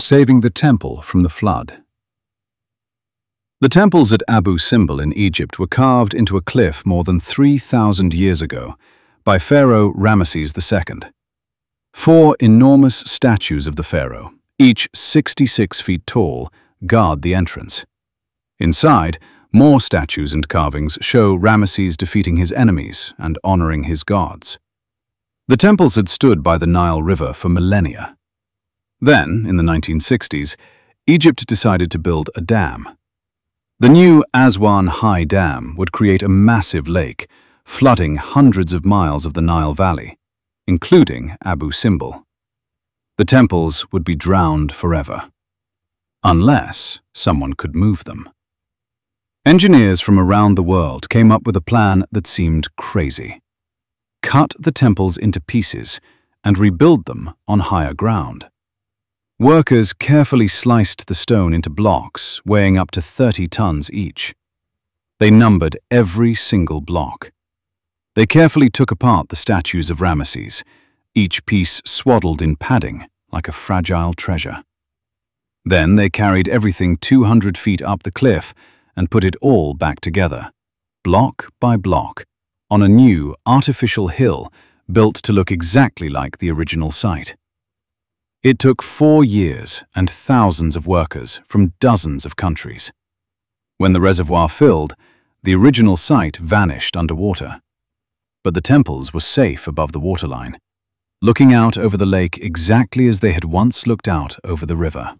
saving the temple from the flood. The temples at Abu Simbel in Egypt were carved into a cliff more than 3,000 years ago by Pharaoh Ramesses II. 4 enormous statues of the pharaoh, each 66 feet tall, guard the entrance. Inside, more statues and carvings show Ramesses defeating his enemies and honoring his gods. The temples had stood by the Nile River for millennia. Then, in the 1960s, Egypt decided to build a dam. The new Aswan High Dam would create a massive lake, flooding hundreds of miles of the Nile Valley, including Abu Simbel. The temples would be drowned forever, unless someone could move them. Engineers from around the world came up with a plan that seemed crazy. Cut the temples into pieces and rebuild them on higher ground. Workers carefully sliced the stone into blocks weighing up to 30 tons each. They numbered every single block. They carefully took apart the statues of Ramesses, each piece swaddled in padding like a fragile treasure. Then they carried everything 200 feet up the cliff and put it all back together, block by block, on a new artificial hill built to look exactly like the original site. It took 4 years and thousands of workers from dozens of countries. When the reservoir filled, the original site vanished underwater. But the temples were safe above the waterline, looking out over the lake exactly as they had once looked out over the river.